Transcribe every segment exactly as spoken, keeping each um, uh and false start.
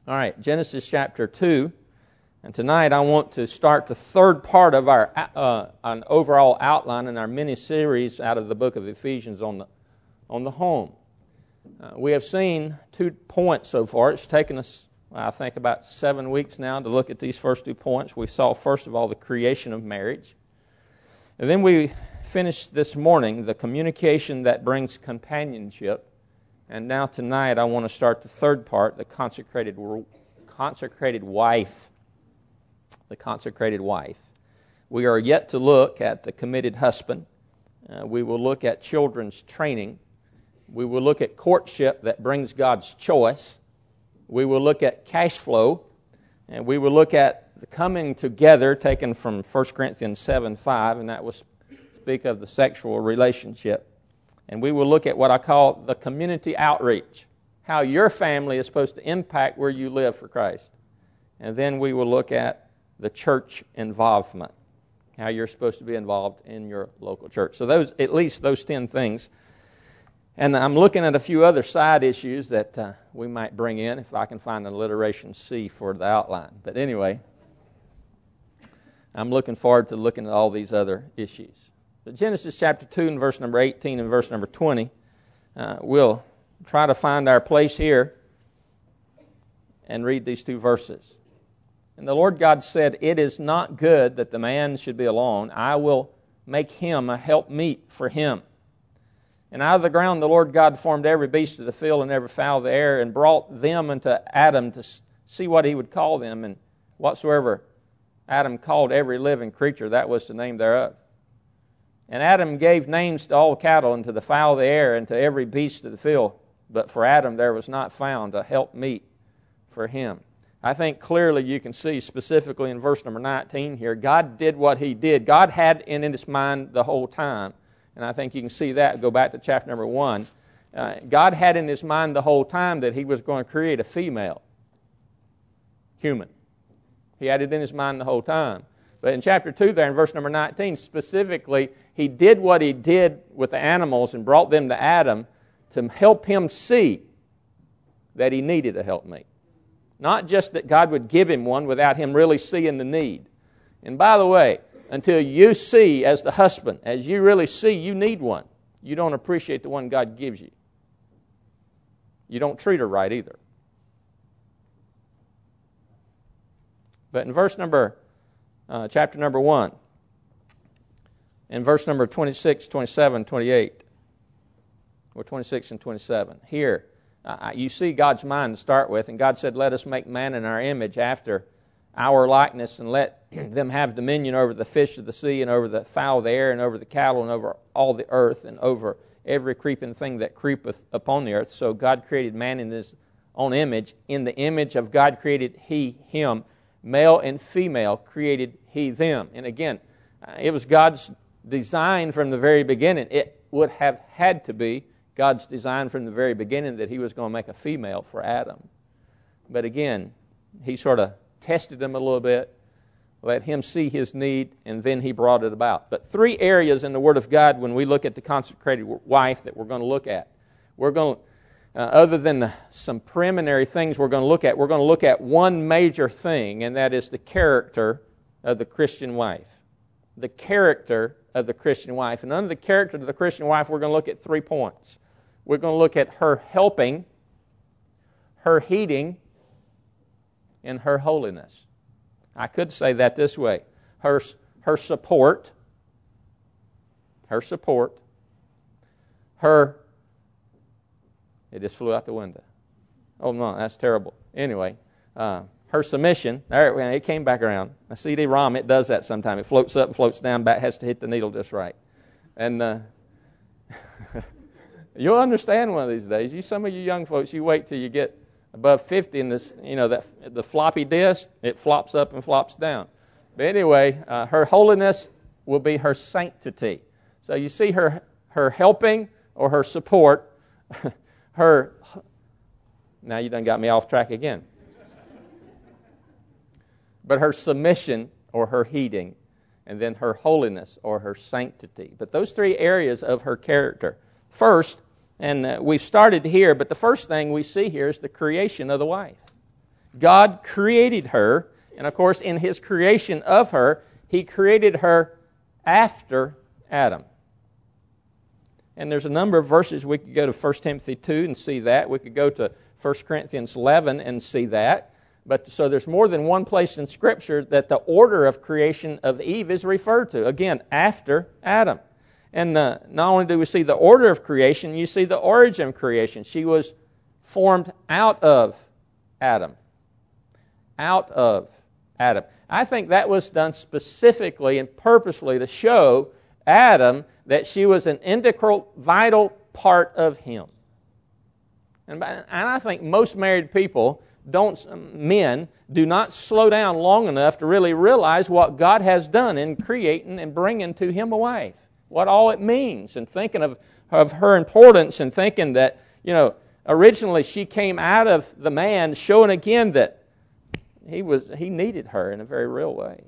All right, Genesis chapter two. And tonight I want to start the third part of our uh, an overall outline in our mini-series out of the book of Ephesians on the on the home. Uh, we have seen two points so far. It's taken us, I think, about seven weeks now to look at these first two points. We saw, first of all, the creation of marriage. And then we finished this morning the communication that brings companionship. And now tonight I want to start the third part, the consecrated consecrated wife. The consecrated wife. We are yet to look at the committed husband. Uh, we will look at children's training. We will look at courtship that brings God's choice. We will look at cash flow. And we will look at the coming together taken from First Corinthians seven five, and that will speak of the sexual relationship. And we will look at what I call the community outreach, how your family is supposed to impact where you live for Christ. And then we will look at the church involvement, how you're supposed to be involved in your local church. So those, at least those ten things. And I'm looking at a few other side issues that uh, we might bring in if I can find an alliteration C for the outline. But anyway, I'm looking forward to looking at all these other issues. But Genesis chapter two and verse number eighteen and verse number twenty, uh, we'll try to find our place here and read these two verses. And the Lord God said, "It is not good that the man should be alone. I will make him a helpmeet for him. And out of the ground the Lord God formed every beast of the field and every fowl of the air, and brought them unto Adam to see what he would call them. And whatsoever Adam called every living creature, that was the name thereof. And Adam gave names to all cattle, and to the fowl of the air, and to every beast of the field. But for Adam there was not found a helpmeet for him." I think clearly you can see specifically in verse number nineteen here, God did what he did. God had in his mind the whole time. And I think you can see that. Go back to chapter number one. Uh, God had in his mind the whole time that he was going to create a female human. He had it in his mind the whole time. But in chapter two there, in verse number nineteen, specifically, he did what he did with the animals and brought them to Adam to help him see that he needed a helpmate. Not just that God would give him one without him really seeing the need. And by the way, until you see as the husband, as you really see you need one, you don't appreciate the one God gives you. You don't treat her right either. But in verse number, uh, chapter number one, in verse number twenty-six, twenty-seven, twenty-eight, or twenty-six and twenty-seven, here, Uh, you see God's mind to start with, and God said, "Let us make man in our image after our likeness, and let them have dominion over the fish of the sea, and over the fowl of the air, and over the cattle, and over all the earth, and over every creeping thing that creepeth upon the earth." So God created man in his own image. In the image of God created he him. Male and female created he them. And again, uh, it was God's design from the very beginning. It would have had to be God's design from the very beginning that he was going to make a female for Adam. But again, he sort of tested him a little bit, let him see his need, and then he brought it about. But three areas in the Word of God when we look at the consecrated wife that we're going to look at. We're going to, uh, other than the, some preliminary things we're going to look at, we're going to look at one major thing, and that is the character of the Christian wife. The character of the Christian wife. And under the character of the Christian wife, we're going to look at three points. We're going to look at her helping, her heeding, and her holiness. I could say that this way. Her, her support, her support, her, it just flew out the window. Oh no, that's terrible. Anyway, uh, her submission, there it, it came back around. A C D ROM, it does that sometimes. It floats up and floats down, back has to hit the needle just right. And uh, you'll understand one of these days. You, some of you young folks, you wait till you get above fifty, and this, you know, that the floppy disk, it flops up and flops down. But anyway, uh, her holiness will be her sanctity. So you see her her helping or her support, her. Now you done got me off track again. But her submission or her heeding, and then her holiness or her sanctity. But those three areas of her character. First, and uh, we've started here, but the first thing we see here is the creation of the wife. God created her, and of course in His creation of her, He created her after Adam. And there's a number of verses. We could go to First Timothy two and see that. We could go to First Corinthians eleven and see that. But so there's more than one place in Scripture that the order of creation of Eve is referred to. Again, after Adam. And uh, not only do we see the order of creation, you see the origin of creation. She was formed out of Adam. Out of Adam. I think that was done specifically and purposely to show Adam that she was an integral, vital part of him. And, and I think most married people, don't men, do not slow down long enough to really realize what God has done in creating and bringing to him a wife. What all it means, and thinking of, of her importance, and thinking that, you know, originally she came out of the man, showing again that he was he needed her in a very real way.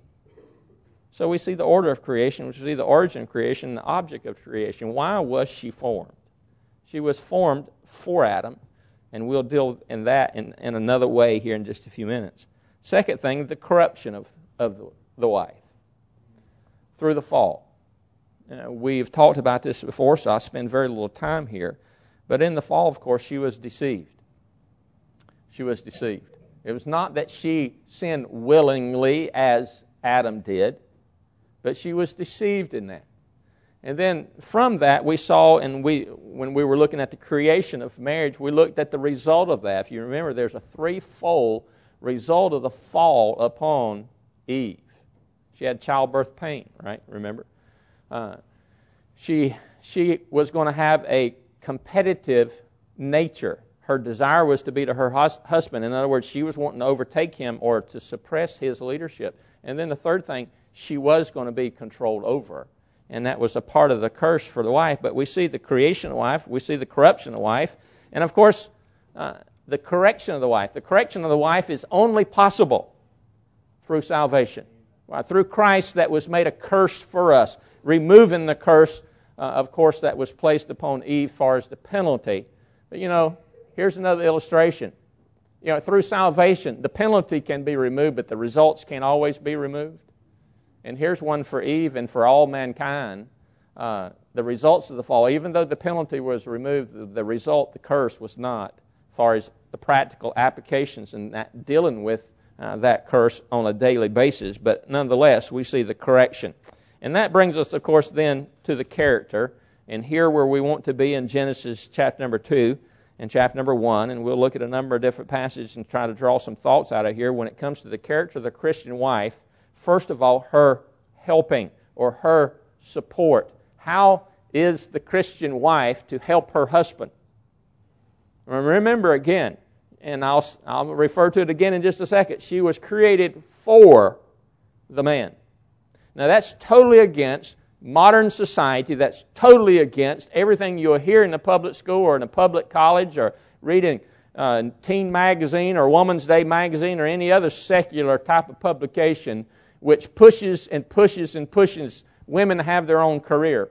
So we see the order of creation, we see the origin of creation, the object of creation. Why was she formed? She was formed for Adam, and we'll deal in that in, in another way here in just a few minutes. Second thing, the corruption of, of the, the wife through the fall. Uh, we've talked about this before, so I'll spend very little time here. But in the fall, of course, she was deceived. She was deceived. It was not that she sinned willingly as Adam did, but she was deceived in that. And then from that, we saw, and we when we were looking at the creation of marriage, we looked at the result of that. If you remember, there's a threefold result of the fall upon Eve. She had childbirth pain, right? Remember? Uh, she she was going to have a competitive nature. Her desire was to be to her hus- husband. In other words, she was wanting to overtake him or to suppress his leadership. And then the third thing, she was going to be controlled over. And that was a part of the curse for the wife. But we see the creation of the wife. We see the corruption of the wife. And, of course, uh, the correction of the wife. The correction of the wife is only possible through salvation. Well, through Christ that was made a curse for us. Removing the curse, uh, of course, that was placed upon Eve as far as the penalty. But, you know, here's another illustration. You know, through salvation, the penalty can be removed, but the results can't always be removed. And here's one for Eve and for all mankind. Uh, the results of the fall, even though the penalty was removed, the, the result, the curse, was not, as far as the practical applications and that dealing with uh, that curse on a daily basis. But nonetheless, we see the correction. And that brings us, of course, then to the character. And here where we want to be in Genesis chapter number two and chapter number one, and we'll look at a number of different passages and try to draw some thoughts out of here when it comes to the character of the Christian wife. First of all, her helping or her support. How is the Christian wife to help her husband? Remember again, and I'll, I'll refer to it again in just a second, she was created for the man. Now that's totally against modern society. That's totally against everything you'll hear in the public school or in a public college or reading uh, Teen Magazine or Woman's Day Magazine or any other secular type of publication which pushes and pushes and pushes women to have their own career.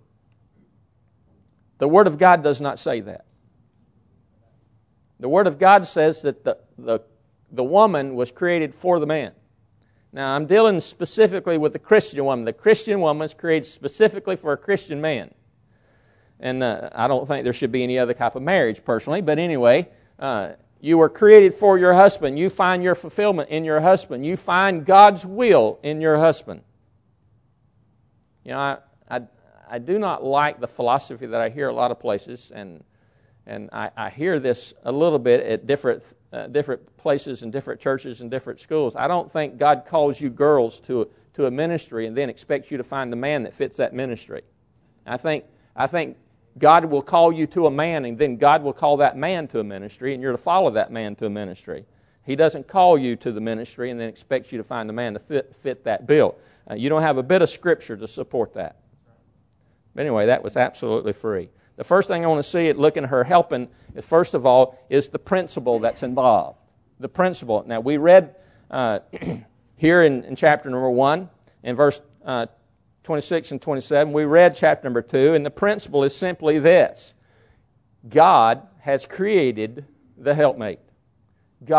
The Word of God does not say that. The Word of God says that the, the, the woman was created for the man. Now, I'm dealing specifically with the Christian woman. The Christian woman is created specifically for a Christian man. And uh, I don't think there should be any other type of marriage, personally. But anyway, uh, you were created for your husband. You find your fulfillment in your husband. You find God's will in your husband. You know, I, I, I do not like the philosophy that I hear a lot of places, and and I, I hear this a little bit at different uh, different places and different churches and different schools. I don't think God calls you girls to to a ministry and then expects you to find the man that fits that ministry. I think I think God will call you to a man, and then God will call that man to a ministry, and you're to follow that man to a ministry. He doesn't call you to the ministry and then expects you to find a man to fit, fit that bill. Uh, you don't have a bit of Scripture to support that. But anyway, that was absolutely free. The first thing I want to see at looking at her helping, is, first of all, is the principle that's involved. The principle. Now, we read uh, here in, in chapter number one, in verse uh, twenty-six and twenty-seven, we read chapter number two, and the principle is simply this. God has created the helpmate. God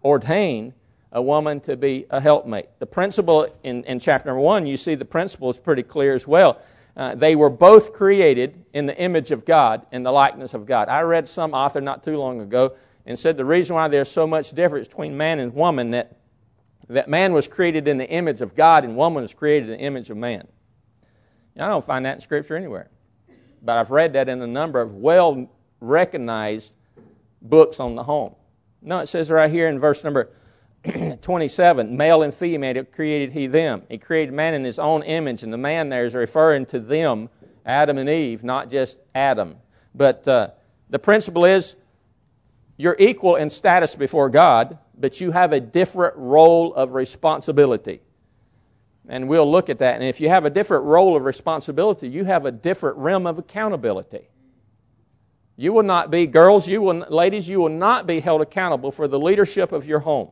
ordained a woman to be a helpmate. The principle in, in chapter number one, you see the principle is pretty clear as well. Uh, they were both created in the image of God, in the likeness of God. I read some author not too long ago and said the reason why there's so much difference between man and woman, that, that man was created in the image of God and woman was created in the image of man. Now, I don't find that in Scripture anywhere. But I've read that in a number of well-recognized books on the home. No, it says right here in verse number twenty-seven, male and female created he them. He created man in his own image, and the man there is referring to them, Adam and Eve, not just Adam. But uh, the principle is you're equal in status before God, but you have a different role of responsibility. And we'll look at that. And if you have a different role of responsibility, you have a different realm of accountability. You will not be, girls, you will, ladies, you will not be held accountable for the leadership of your home.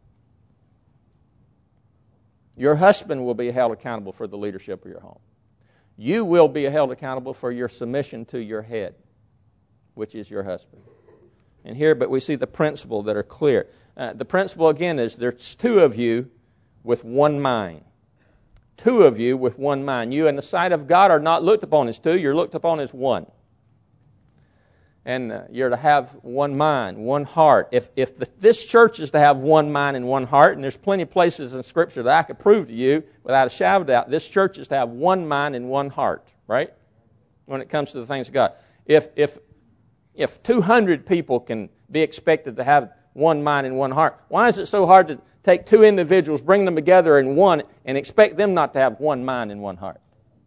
Your husband will be held accountable for the leadership of your home. You will be held accountable for your submission to your head, which is your husband. And here, but we see the principle that are clear. Uh, the principle, again, is there's two of you with one mind. Two of you with one mind. You in the sight of God are not looked upon as two, you're looked upon as one. And uh, you're to have one mind, one heart. If if the, this church is to have one mind and one heart, and there's plenty of places in Scripture that I could prove to you without a shadow of doubt, this church is to have one mind and one heart, right? When it comes to the things of God. If if if two hundred people can be expected to have one mind and one heart, why is it so hard to take two individuals, bring them together in one, and expect them not to have one mind and one heart?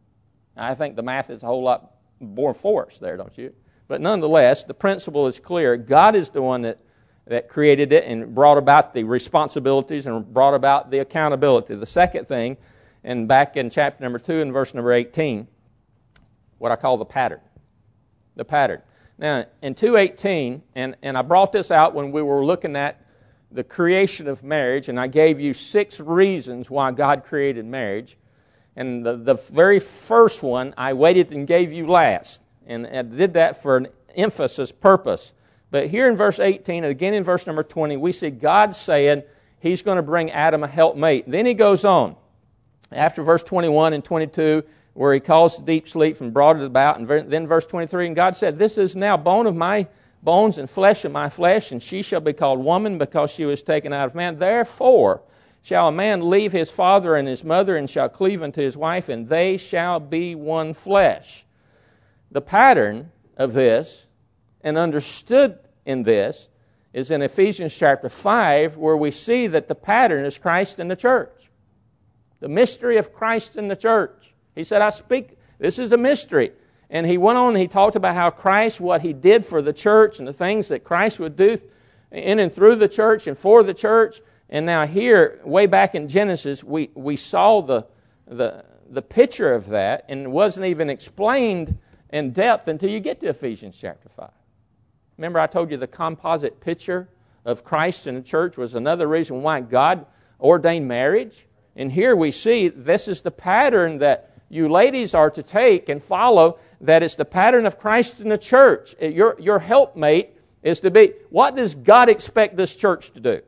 I think the math is a whole lot more for us there, don't you? But nonetheless, the principle is clear. God is the one that, that created it and brought about the responsibilities and brought about the accountability. The second thing, and back in chapter number two and verse number eighteen, what I call the pattern. The pattern. Now, in two eighteen, and, and I brought this out when we were looking at the creation of marriage, and I gave you six reasons why God created marriage. And the, the very first one I waited and gave you last. And I did that for an emphasis purpose. But here in verse eighteen, and again in verse number twenty, we see God saying He's going to bring Adam a helpmate. Then He goes on, after verse twenty-one and twenty-two, where He calls deep sleep and brought it about, and then verse twenty-three, and God said, "This is now bone of my bones and flesh of my flesh, and she shall be called woman because she was taken out of man. Therefore shall a man leave his father and his mother, and shall cleave unto his wife, and they shall be one flesh." The pattern of this, and understood in this, is in Ephesians chapter five, where we see that the pattern is Christ in the church. The mystery of Christ in the church. He said, I speak, this is a mystery. And he went on and he talked about how Christ, what He did for the church, and the things that Christ would do in and through the church and for the church. And now here, way back in Genesis, we, we saw the, the, the picture of that, and it wasn't even explained in depth until you get to Ephesians chapter five. Remember I told you the composite picture of Christ in the church was another reason why God ordained marriage. And here we see this is the pattern that you ladies are to take and follow, that it's the pattern of Christ in the church. Your, your helpmate is to be, what does God expect this church to do?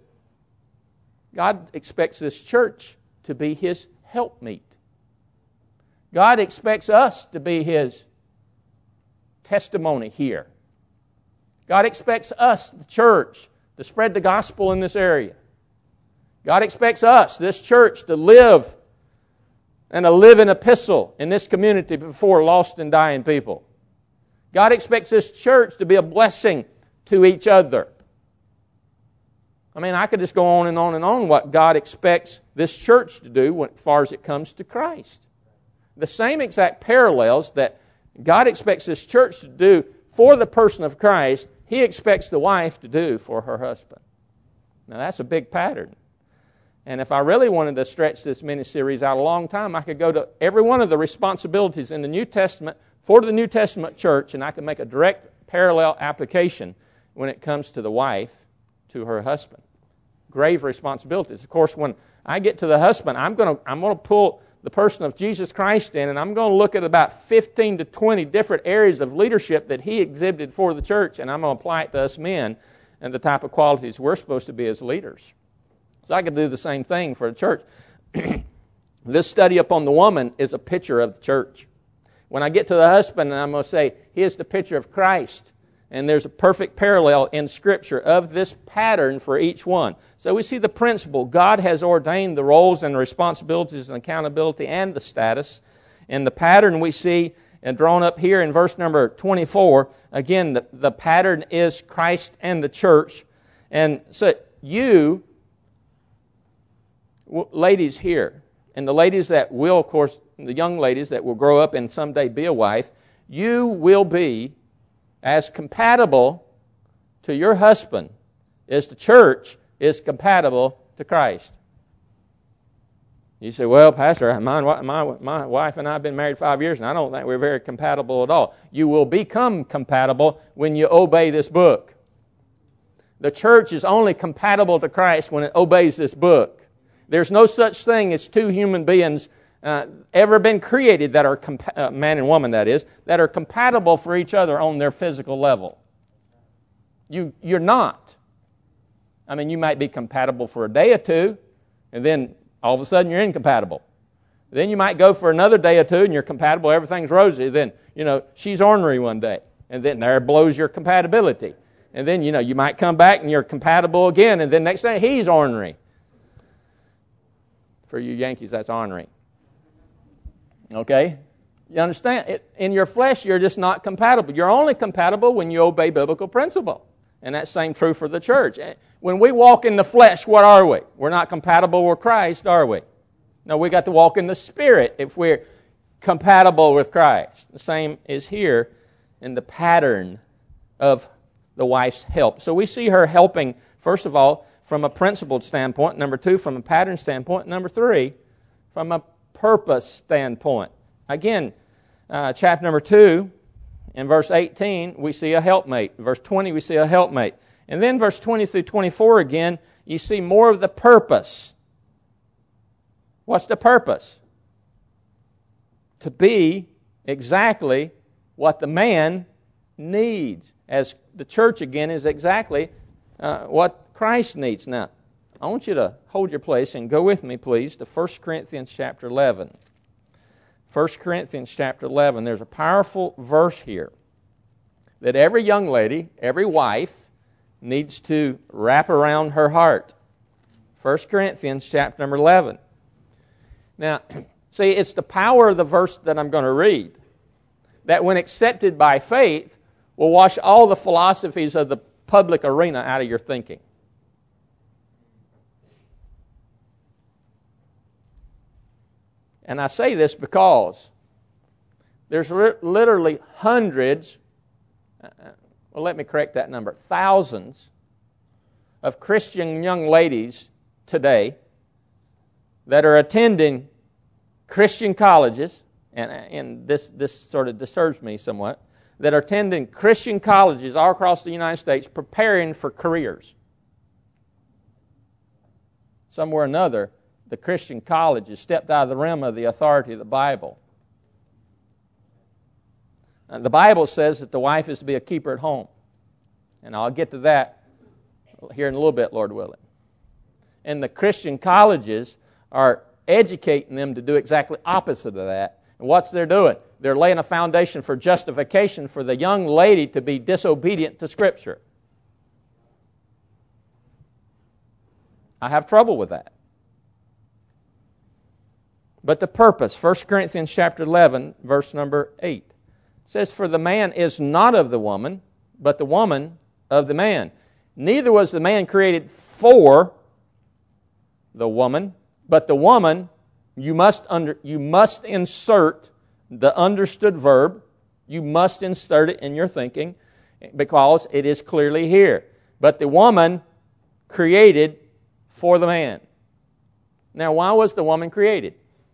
God expects this church to be His helpmeet. God expects us to be His testimony here. God expects us, the church, to spread the gospel in this area. God expects us, this church, to live and a living epistle in this community before lost and dying people. God expects this church to be a blessing to each other. I mean, I could just go on and on and on what God expects this church to do as far as it comes to Christ. The same exact parallels that God expects this church to do for the person of Christ, He expects the wife to do for her husband. Now, that's a big pattern. And if I really wanted to stretch this mini-series out a long time, I could go to every one of the responsibilities in the New Testament for the New Testament church, and I could make a direct parallel application when it comes to the wife to her husband. Grave responsibilities. Of course, when I get to the husband, I'm going to I'm going to pull the person of Jesus Christ in, and I'm going to look at about fifteen to twenty different areas of leadership that He exhibited for the church, and I'm going to apply it to us men. and the type of qualities we're supposed to be as leaders. So I could do the same thing for the church. This study upon the woman is a picture of the church. When I get to the husband, and I'm going to say, he is the picture of Christ. And there's a perfect parallel in Scripture of this pattern for each one. So we see the principle. God has ordained the roles and the responsibilities and accountability and the status. And the pattern we see and drawn up here in verse number twenty-four, again, the, the pattern is Christ and the church. And so you, w- ladies here, and the ladies that will, of course, the young ladies that will grow up and someday be a wife, you will be as compatible to your husband as the church is compatible to Christ. You say, well, Pastor, my, my, my wife and I have been married five years, and I don't think we're very compatible at all. You will become compatible when you obey this book. The church is only compatible to Christ when it obeys this book. There's no such thing as two human beings uh, ever been created that are, compa- uh, man and woman that is, that are compatible for each other on their physical level. You, you're not. I mean, you might be compatible for a day or two, and then all of a sudden you're incompatible. Then you might go for another day or two, and you're compatible, everything's rosy. Then, you know, she's ornery one day, and then there blows your compatibility. And then, you know, you might come back and you're compatible again, and then next day he's ornery. For you Yankees, that's ornery. Okay? You understand? It, in your flesh, you're just not compatible. You're only compatible when you obey biblical principle. And that's same true for the church. When we walk in the flesh, what are we? We're not compatible with Christ, are we? No, we got to walk in the Spirit if we're compatible with Christ. The same is here in the pattern of the wife's help. So we see her helping, first of all, from a principled standpoint. Number two, from a pattern standpoint. Number three, from a purpose standpoint. Again, uh, chapter number two, in verse eighteen, we see a helpmate. Verse twenty, we see a helpmate. And then verse twenty through twenty-four again, you see more of the purpose. What's the purpose? To be exactly what the man needs. As the church, again, is exactly uh, what Christ needs. Now, I want you to hold your place and go with me, please, to First Corinthians chapter eleven. First Corinthians chapter eleven. There's a powerful verse here that every young lady, every wife, needs to wrap around her heart. First Corinthians chapter number eleven. Now, see, it's the power of the verse that I'm going to read that when accepted by faith will wash all the philosophies of the public arena out of your thinking. And I say this because there's literally hundreds, well, let me correct that number, thousands of Christian young ladies today that are attending Christian colleges, and, and this, this sort of disturbs me somewhat, that are attending Christian colleges all across the United States preparing for careers. Somewhere or another, the Christian college has stepped out of the realm of the authority of the Bible. And the Bible says that the wife is to be a keeper at home. And I'll get to that here in a little bit, Lord willing. And the Christian colleges are educating them to do exactly opposite of that. And what's they're doing? They're laying a foundation for justification for the young lady to be disobedient to Scripture. I have trouble with that. But the purpose, First Corinthians chapter eleven, verse number eight, says, "For the man is not of the woman, but the woman of the man. Neither was the man created for the woman, but the woman," you must under, you must insert the understood verb. You must insert it in your thinking because it is clearly here. "But the woman created for the man." Now, why was the woman created?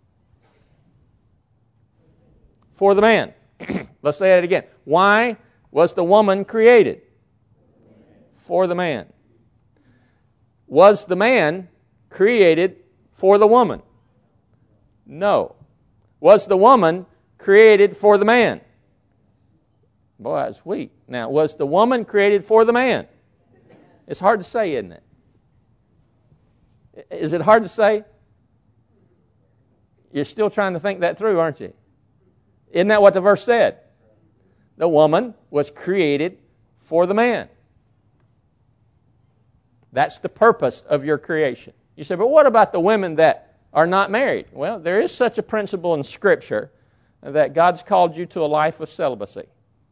For the man. Let's say that again. Why was the woman created? For the man. Was the man created for the woman? No. Was the woman created for the man? Boy, that's weak. Now, was the woman created for the man? It's hard to say, isn't it? Is it hard to say? You're still trying to think that through, aren't you? Isn't that what the verse said? The woman was created for the man. That's the purpose of your creation. You say, but what about the women that are not married? Well, there is such a principle in Scripture that God's called you to a life of celibacy.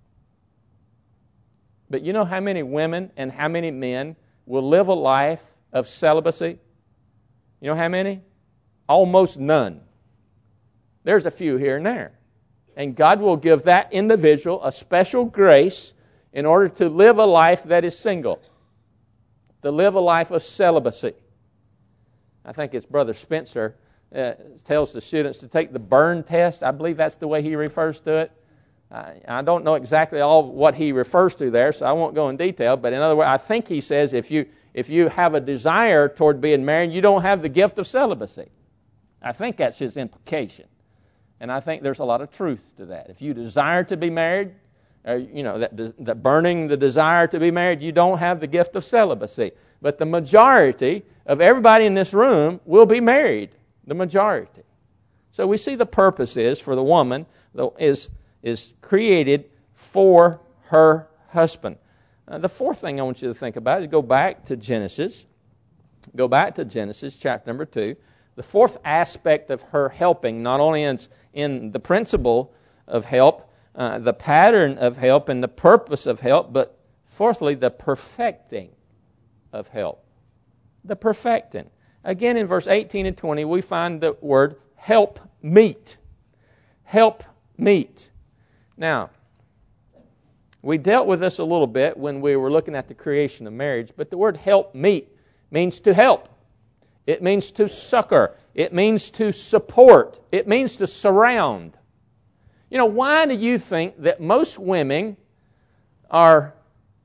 But you know how many women and how many men will live a life of celibacy? You know how many? Almost none. There's a few here and there. And God will give that individual a special grace in order to live a life that is single, to live a life of celibacy. I think it's Brother Spencer uh, tells the students to take the burn test. I believe that's the way he refers to it. I, I don't know exactly all what he refers to there, so I won't go in detail. But in other words, I think he says if you if you have a desire toward being married, you don't have the gift of celibacy. I think that's his implication. And I think there's a lot of truth to that. If you desire to be married, or, you know, that, that burning the desire to be married, you don't have the gift of celibacy. But the majority of everybody in this room will be married. The majority. So we see the purpose is for the woman is is created for her husband. Uh, the fourth thing I want you to think about is go back to Genesis. Go back to Genesis chapter number two. The fourth aspect of her helping, not only in, in the principle of help, uh, the pattern of help, and the purpose of help, but fourthly, the perfecting of help. The perfecting. Again, in verse eighteen and twenty, we find the word help meet. Help meet. Now, we dealt with this a little bit when we were looking at the creation of marriage, but the word help meet means to help. It means to succor. It means to support. It means to surround. You know, why do you think that most women are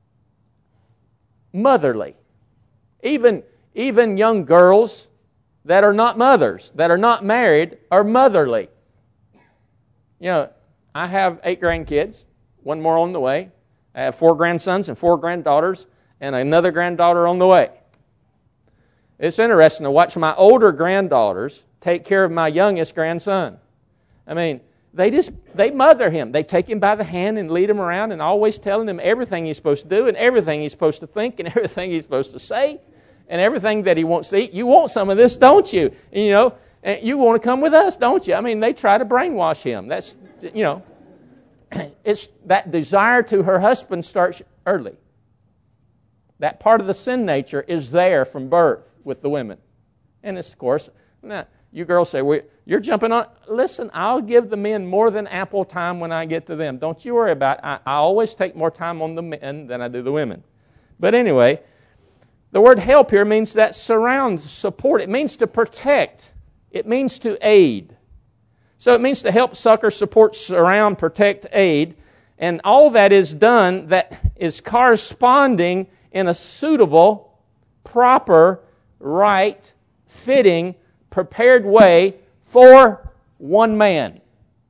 motherly? Even, even young girls that are not mothers, that are not married, are motherly. You know, I have eight grandkids, one more on the way. I have four grandsons and four granddaughters, and another granddaughter on the way. It's interesting to watch my older granddaughters take care of my youngest grandson. I mean, they just, they mother him. They take him by the hand and lead him around and always telling him everything he's supposed to do and everything he's supposed to think and everything he's supposed to say and everything that he wants to eat. You want some of this, don't you? And, you know, and you want to come with us, don't you? I mean, they try to brainwash him. That's, you know, it's that desire to her husband starts early. That part of the sin nature is there from birth with the women. And it's, of course, now, you girls say, well, you're jumping on. Listen, I'll give the men more than ample time when I get to them. Don't you worry about it. I, I always take more time on the men than I do the women. But anyway, the word help here means that surround, support. It means to protect. It means to aid. So it means to help, succor, support, surround, protect, aid. And all that is done that is corresponding in a suitable, proper, right, fitting, prepared way for one man.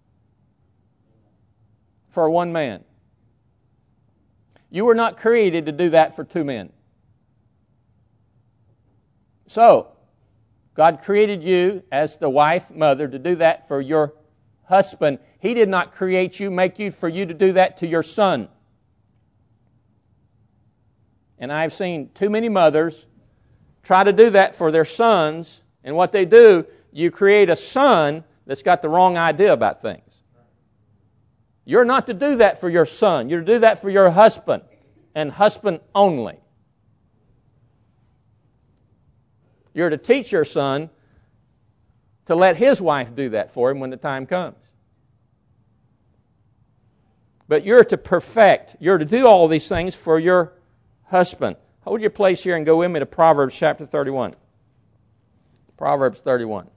For one man. You were not created to do that for two men. So, God created you as the wife, mother, to do that for your husband. He did not create you, make you, for you to do that to your son. And I've seen too many mothers try to do that for their sons, and what they do, you create a son that's got the wrong idea about things. You're not to do that for your son. You're to do that for your husband, and husband only. You're to teach your son to let his wife do that for him when the time comes. But you're to perfect. You're to do all these things for your husband. Hold your place here and go with me to Proverbs chapter thirty-one. Proverbs thirty-one.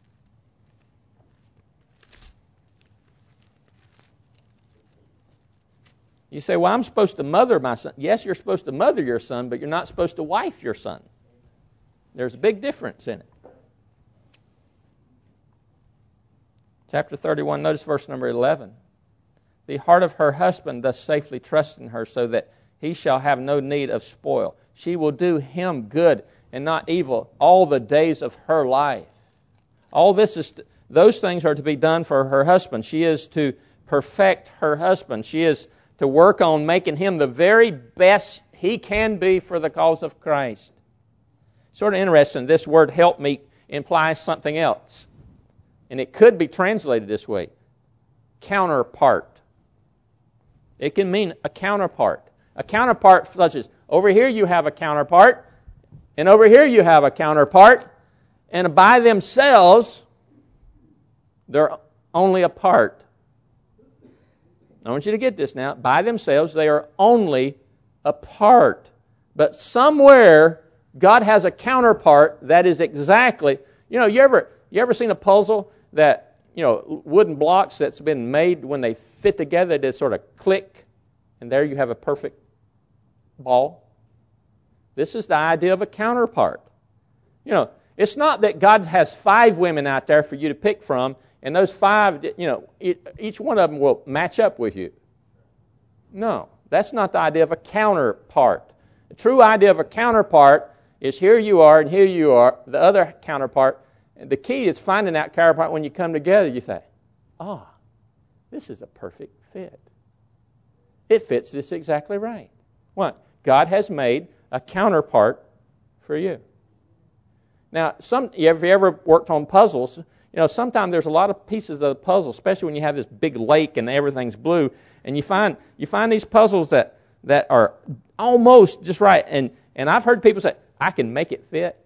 You say, well, I'm supposed to mother my son. Yes, you're supposed to mother your son, but you're not supposed to wife your son. There's a big difference in it. Chapter thirty-one, notice verse number eleven. The heart of her husband doth safely trust in her, so that he shall have no need of spoil. She will do him good and not evil all the days of her life. All this is, those things are to be done for her husband. She is to perfect her husband. She is to work on making him the very best he can be for the cause of Christ. Sort of interesting, this word help me implies something else. And it could be translated this way. Counterpart. It can mean a counterpart. A counterpart such as, over here you have a counterpart, and over here you have a counterpart, and by themselves, they're only a part. I want you to get this now. By themselves, they are only a part. But somewhere, God has a counterpart that is exactly, you know, you ever you ever seen a puzzle that, you know, wooden blocks that's been made when they fit together, they sort of click, and there you have a perfect ball? This is the idea of a counterpart. You know, it's not that God has five women out there for you to pick from, and those five, you know, each one of them will match up with you. No, that's not the idea of a counterpart. The true idea of a counterpart is here you are and here you are, the other counterpart. And the key is finding that counterpart when you come together. You say, ah, oh, this is a perfect fit. It fits this exactly right. What? God has made a counterpart for you. Now, some, have you ever worked on puzzles? You know, sometimes there's a lot of pieces of the puzzle, especially when you have this big lake and everything's blue, and you find you find these puzzles that, that are almost just right. And, and I've heard people say, I can make it fit.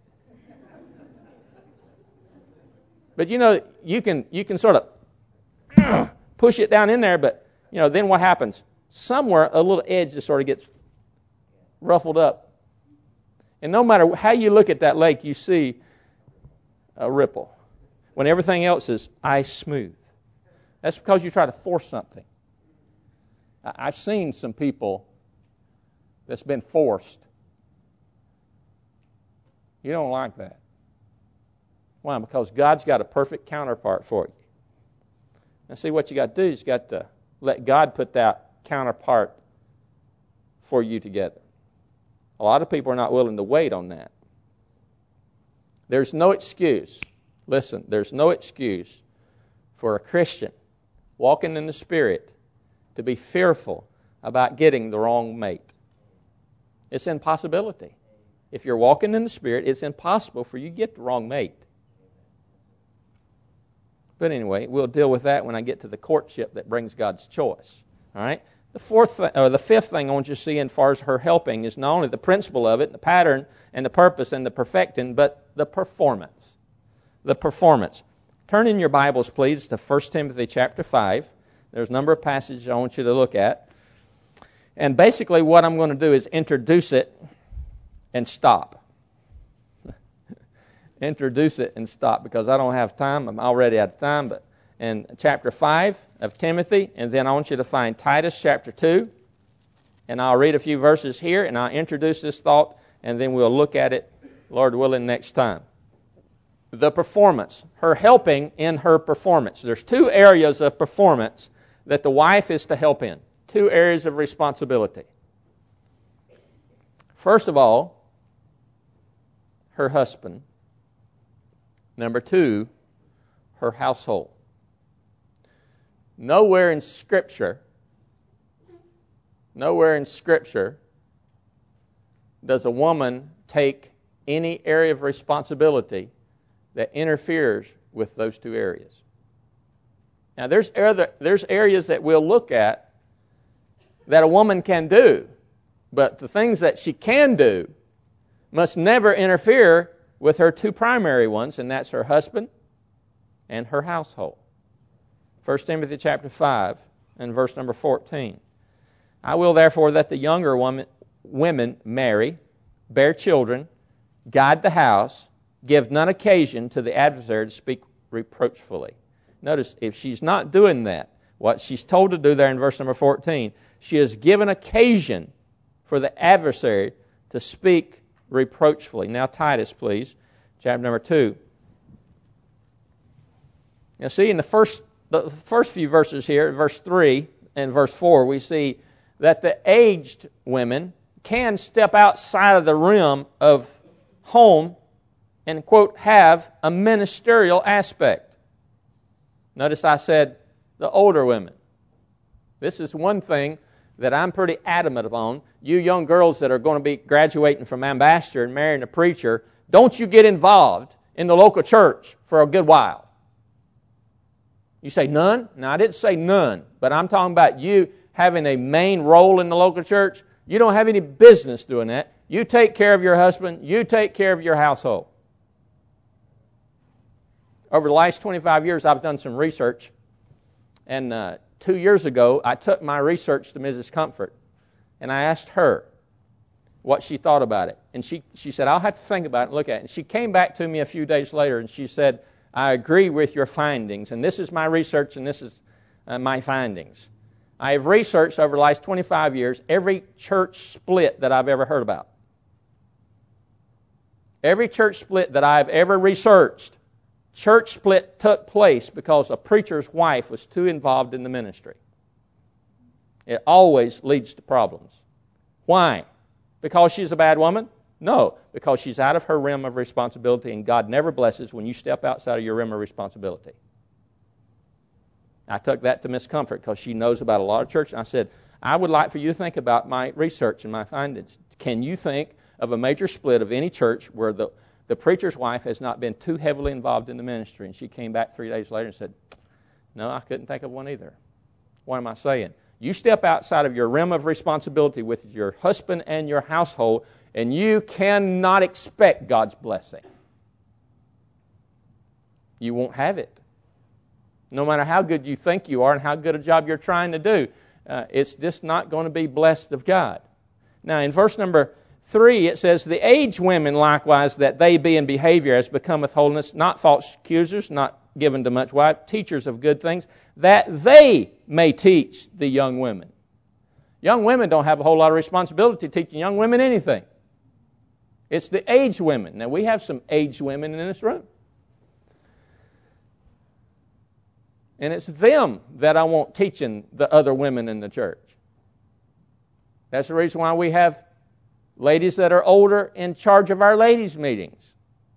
But you know, you can you can sort of push it down in there, but you know, then what happens? Somewhere a little edge just sort of gets ruffled up. And no matter how you look at that lake, you see a ripple. When everything else is ice smooth. That's because you try to force something. I've seen some people that's been forced. You don't like that. Why? Because God's got a perfect counterpart for you. Now see, what you got to do is you got to let God put that counterpart for you together. A lot of people are not willing to wait on that. There's no excuse. Listen, there's no excuse for a Christian walking in the Spirit to be fearful about getting the wrong mate. It's an impossibility. If you're walking in the Spirit, it's impossible for you to get the wrong mate. But anyway, we'll deal with that when I get to the courtship that brings God's choice. All right. The fourth, th- or the fifth thing I want you to see, as far as her helping, is not only the principle of it, the pattern, and the purpose, and the perfecting, but the performance. The performance. Turn in your Bibles, please, to First Timothy chapter five. There's a number of passages I want you to look at. And basically what I'm going to do is introduce it and stop. Introduce it and stop, because I don't have time. I'm already out of time. But in chapter five of Timothy, and then I want you to find Titus chapter two. And I'll read a few verses here, and I'll introduce this thought, and then we'll look at it, Lord willing, next time. The performance, her helping in her performance. There's two areas of performance that the wife is to help in. Two areas of responsibility. First of all, her husband. Number two, her household. Nowhere in Scripture, nowhere in Scripture does a woman take any area of responsibility that interferes with those two areas. Now, there's other, there's areas that we'll look at that a woman can do, but the things that she can do must never interfere with her two primary ones, and that's her husband and her household. First Timothy chapter five and verse number fourteen. I will therefore that the younger woman, women marry, bear children, guide the house, give none occasion to the adversary to speak reproachfully. Notice, if she's not doing that, what she's told to do there in verse number fourteen, she has given occasion for the adversary to speak reproachfully. Now Titus, please, chapter number two. Now see, in the first the first few verses here, verse three and verse four, we see that the aged women can step outside of the realm of home and, quote, have a ministerial aspect. Notice I said the older women. This is one thing that I'm pretty adamant upon. You young girls that are going to be graduating from ambassador and marrying a preacher, don't you get involved in the local church for a good while. You say none? No, I didn't say none, but I'm talking about you having a main role in the local church. You don't have any business doing that. You take care of your husband. You take care of your household. Over the last twenty-five years, I've done some research, and uh, two years ago, I took my research to Missus Comfort, and I asked her what she thought about it. And she, she said, I'll have to think about it and look at it. And she came back to me a few days later, and she said, I agree with your findings, and this is my research, and this is uh, my findings. I have researched over the last twenty-five years every church split that I've ever heard about. Every church split that I've ever researched, church split took place because a preacher's wife was too involved in the ministry. It always leads to problems. Why? Because she's a bad woman? No, because she's out of her realm of responsibility, and God never blesses when you step outside of your realm of responsibility. I took that to Miss Comfort because she knows about a lot of churches. I said, I would like for you to think about my research and my findings. Can you think of a major split of any church where the, the preacher's wife has not been too heavily involved in the ministry? And she came back three days later and said, no, I couldn't think of one either. What am I saying? You step outside of your realm of responsibility with your husband and your household, and you cannot expect God's blessing. You won't have it. No matter how good you think you are and how good a job you're trying to do, uh, it's just not going to be blessed of God. Now, in verse number three, it says, the aged women likewise, that they be in behavior as becometh holiness, not false accusers, not given to much wine, teachers of good things, that they may teach the young women. Young women don't have a whole lot of responsibility teaching young women anything. It's the aged women. Now, we have some aged women in this room. And it's them that I want teaching the other women in the church. That's the reason why we have ladies that are older in charge of our ladies' meetings.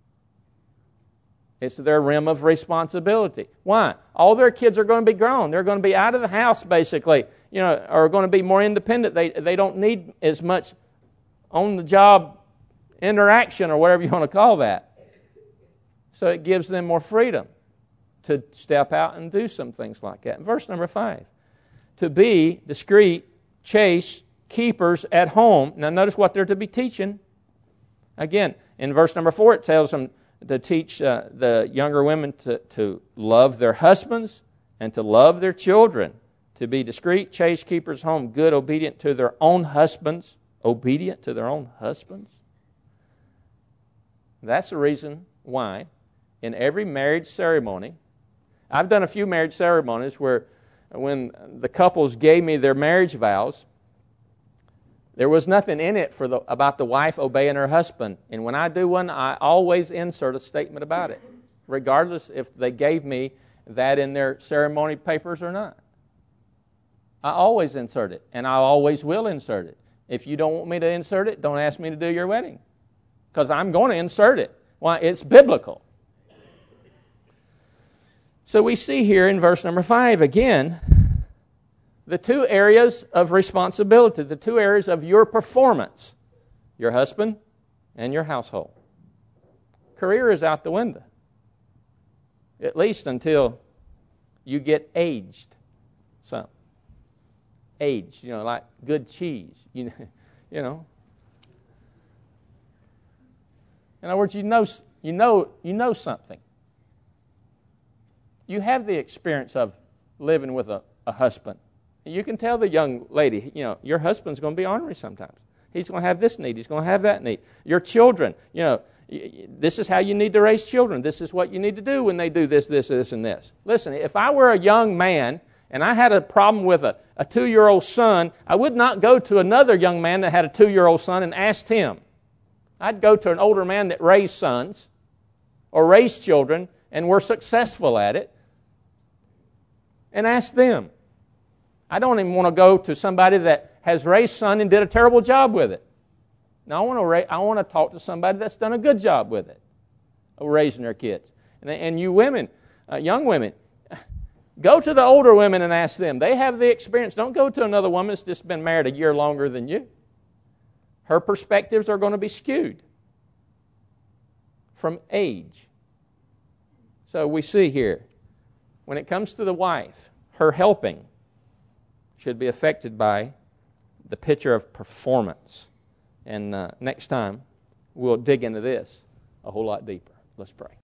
It's their realm of responsibility. Why? All their kids are going to be grown. They're going to be out of the house, basically, you know, are going to be more independent. They they don't need as much on-the-job interaction or whatever you want to call that. So it gives them more freedom to step out and do some things like that. Verse number five, to be discreet, chaste, keepers at home. Now notice what they're to be teaching. Again, in verse number four, it tells them to teach uh, the younger women to, to love their husbands and to love their children, to be discreet, chaste, keepers at home, good, obedient to their own husbands, obedient to their own husbands. That's the reason why in every marriage ceremony, I've done a few marriage ceremonies where when the couples gave me their marriage vows, there was nothing in it for the, about the wife obeying her husband. And when I do one, I always insert a statement about it, regardless if they gave me that in their ceremony papers or not. I always insert it, and I always will insert it. If you don't want me to insert it, don't ask me to do your wedding, because I'm going to insert it. Why? It's biblical. So we see here in verse number five, again, the two areas of responsibility, the two areas of your performance, your husband and your household. Career is out the window, at least until you get aged some. Aged, you know, like good cheese, you know. You know. In other words, you know, you know, you know something. You have the experience of living with a, a husband. You can tell the young lady, you know, your husband's going to be ornery sometimes. He's going to have this need. He's going to have that need. Your children, you know, this is how you need to raise children. This is what you need to do when they do this, this, this, and this. Listen, if I were a young man and I had a problem with a, a two-year-old son, I would not go to another young man that had a two-year-old son and ask him. I'd go to an older man that raised sons or raised children and were successful at it and ask them. I don't even want to go to somebody that has raised son and did a terrible job with it. Now, I want to ra- I want to talk to somebody that's done a good job with it, of raising their kids. And, and you women, uh, young women, go to the older women and ask them. They have the experience. Don't go to another woman that's just been married a year longer than you. Her perspectives are going to be skewed from age. So we see here, when it comes to the wife, her helping should be affected by the picture of performance. And uh, next time, we'll dig into this a whole lot deeper. Let's pray.